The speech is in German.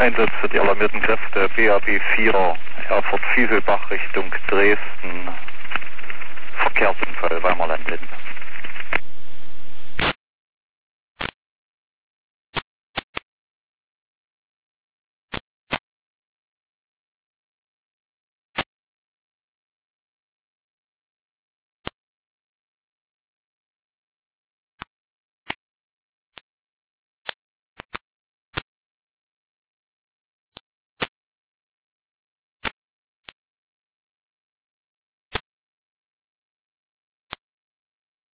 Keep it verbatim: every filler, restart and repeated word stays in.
Einsatz für die alarmierten Kräfte B A B vier, Erfurt-Fieselbach Richtung Dresden. Verkehrsunfall, Weimerland-Linde.